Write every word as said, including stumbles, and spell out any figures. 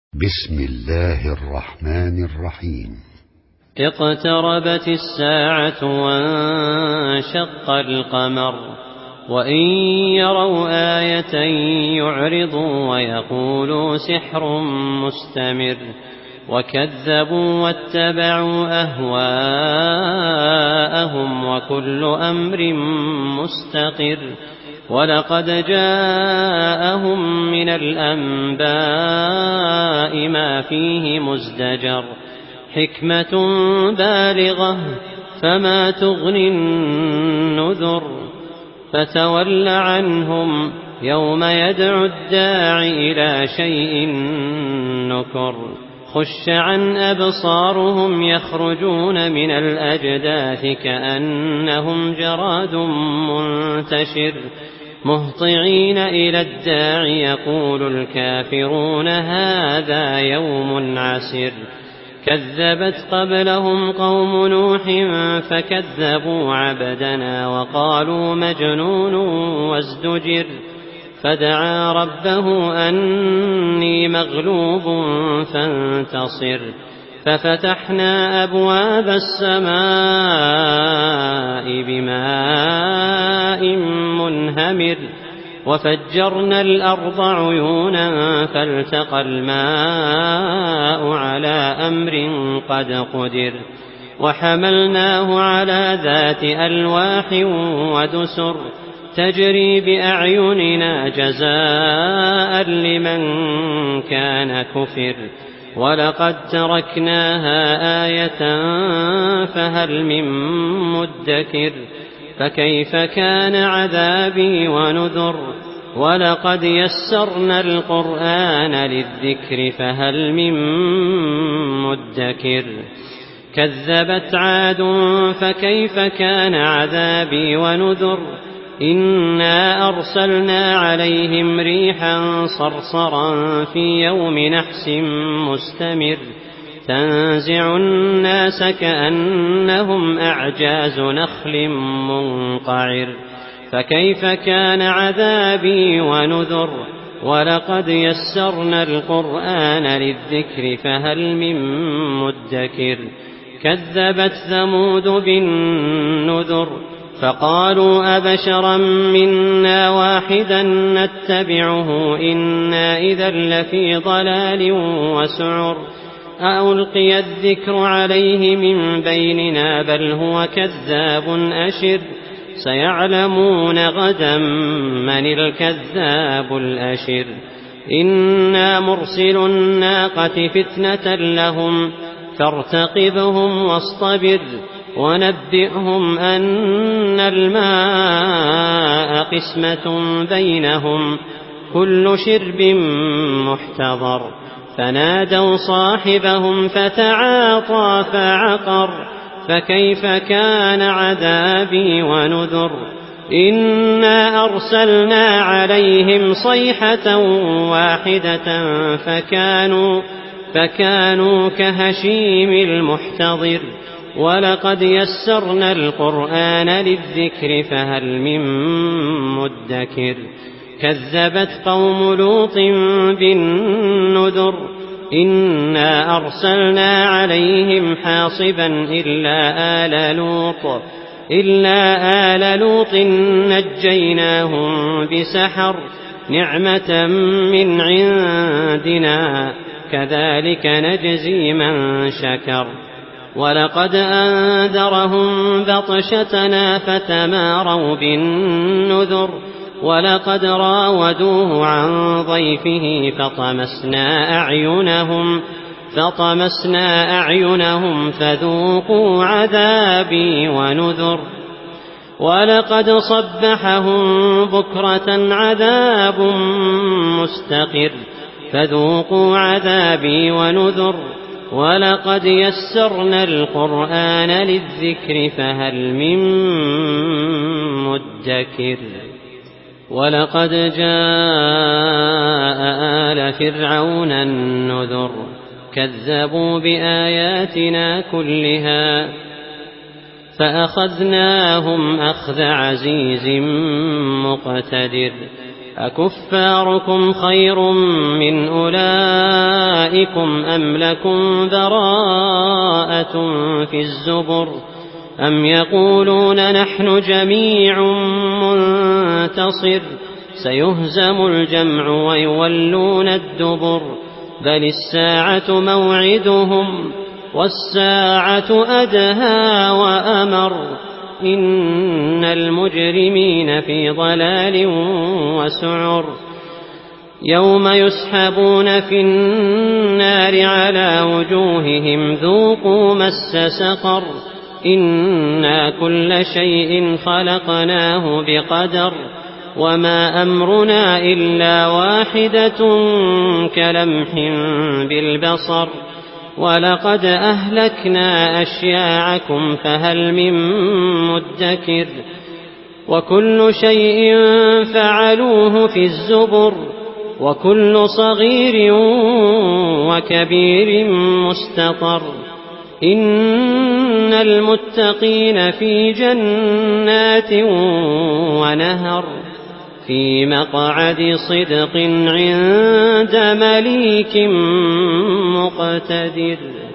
بسم الله الرحمن الرحيم. اقتربت الساعة وانشق القمر وإن يروا آية يعرضوا ويقولوا سحر مستمر وكذبوا واتبعوا أهواءهم وكل أمر مستقر ولقد جاءهم من الأنباء ما فيه مزدجر حكمة بالغة فما تغني النذر فتول عنهم يوم يدعو الداع إلى شيء نكر خش عن أبصارهم يخرجون من الأجداث كأنهم جراد منتشر مهطعين إلى الداع يقول الكافرون هذا يوم عسر كذبت قبلهم قوم نوح فكذبوا عبدنا وقالوا مجنون وازدجر فدعا ربه أني مغلوب فانتصر ففتحنا أبواب السماء بماء منهمر وفجرنا الأرض عيونا فالتقى الماء على أمر قد قدر وحملناه على ذات ألواح ودسر تجري بأعيننا جزاء لمن كان كفر ولقد تركناها آية فهل من مدكر فكيف كان عذابي ونذر ولقد يسرنا القرآن للذكر فهل من مدكر كذبت عاد فكيف كان عذابي ونذر إنا أرسلنا عليهم ريحا صرصرا في يوم نحس مستمر تنزع الناس كأنهم أعجاز نخل منقعر فكيف كان عذابي ونذر ولقد يسرنا القرآن للذكر فهل من مدكر كذبت ثمود بالنذر فقالوا أبشرا منا واحدا نتبعه إنا إذا لفي ضلال وسعر ألقي الذكر عليه من بيننا بل هو كذاب أشر سيعلمون غدا من الكذاب الأشر إنا مرسل الناقة فتنة لهم فارتقبهم واصطبر ونبئهم أن الماء قسمة بينهم كل شرب محتضر فنادوا صاحبهم فتعاطى فعقر فكيف كان عذابي ونذر إنا أرسلنا عليهم صيحة واحدة فكانوا, فكانوا كهشيم المحتضر ولقد يسرنا القرآن للذكر فهل من مدكر كذبت قوم لوط بالنذر إنا أرسلنا عليهم حاصبا إلا آل لوط إلا آل لوط نجيناهم بسحر نعمة من عندنا كذلك نجزي من شكر ولقد أنذرهم بطشتنا فتماروا بالنذر ولقد راودوه عن ضيفه فطمسنا أعينهم فطمسنا أعينهم فذوقوا عذابي ونذر ولقد صبحهم بكرة عذاب مستقر فذوقوا عذابي ونذر ولقد يسرنا القرآن للذكر فهل من مدكر ولقد جاء آل فرعون النذر كذبوا بآياتنا كلها فأخذناهم أخذ عزيز مقتدر أكفاركم خير من أولئكم شُرَكَائِكُمْ أَمْ لَكُمْ بَرَاءَةٌ فِي الزُّبُرِ أَمْ يَقُولُونَ نَحْنُ جَمِيعٌ مُّنتَصِرٌ سَيُهْزَمُ الْجَمْعُ وَيُوَلُّونَ الدُّبُرَ بَلِ السَّاعَةُ مَوْعِدُهُمْ وَالسَّاعَةُ أَدْهَىٰ وَأَمَرُّ إِنَّ الْمُجْرِمِينَ فِي ضَلَالٍ وَسُعُرٍ يَوْمَ يُسْحَبُونَ فِي النَّارِ عَلَىٰ وُجُوهِهِمْ ذُوقُوا مَسَّ سَقَرَ إِنَّا كُلَّ شَيْءٍ خَلَقْنَاهُ بِقَدَرٍ وَمَا أَمْرُنَا إِلَّا وَاحِدَةٌ كَلَمْحٍ بِالْبَصَرِ وَلَقَدْ أَهْلَكْنَا أَشْيَاعَكُمْ فَهَلْ مِن مُّدَّكِرٍ وَكُلُّ شَيْءٍ فَعَلُوهُ فِي الزُّبُرِ وَكُلُّ صَغِيرٍ وَكَبِيرٍ مُّسْتَطَرٍ إِنَّ الْمُتَّقِينَ فِي جَنَّاتٍ وَنَهَرٍ في مقعد صدق عند مليك مقتدر.